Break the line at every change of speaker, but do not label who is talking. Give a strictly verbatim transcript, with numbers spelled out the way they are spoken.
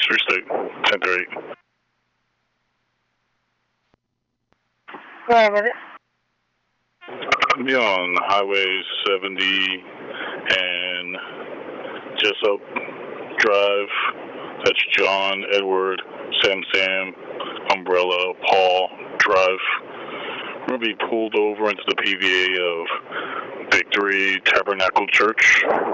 Interstate ten thirty.
Where was it?
Be on Highway seventy and Jessup Drive. That's John, Edward, Sam Sam, Umbrella, Paul Drive. We're going to be pulled over into the P V A of Victory Tabernacle Church.